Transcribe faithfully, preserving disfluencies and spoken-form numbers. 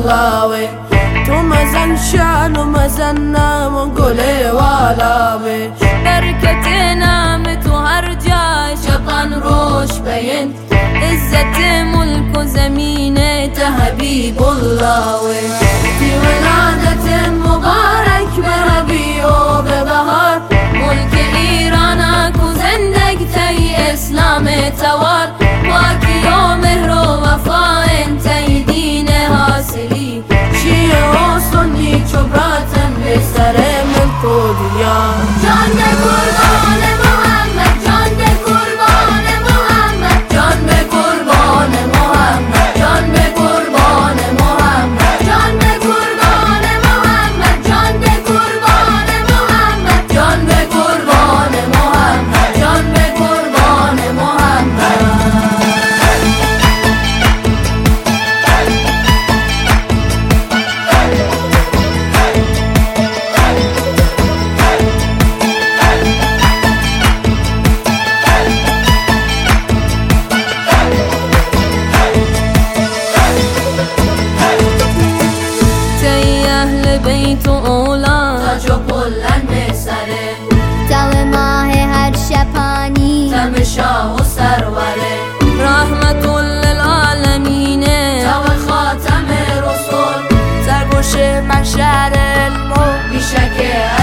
بالله تو مزن شان و مزن نام و گل والا به برکت نام تو هر جای شطان روش بیند عزت ملک و زمینت حبیب الله تی ولادت مبارک به ربیع و به بهار ملک ایران کو زندگ تی اسلام توار پاکی و مهر و وفا تی دین حاصلی شیعه و سنی چوبراتن به سر ملک و دیار جان به قربان محمد جان به قربان محمد جان به قربان محمد جان به قربان محمد جان به قربان محمد جان به قربان محمد جان به قربان محمد جان به قربان محمد بیت و اولاد تاج و بلند سره تو ماه هر شپانی تم شاه و سروره رحمت للعالمین تو خاتم رسول سرگوش محشر علم و بیشک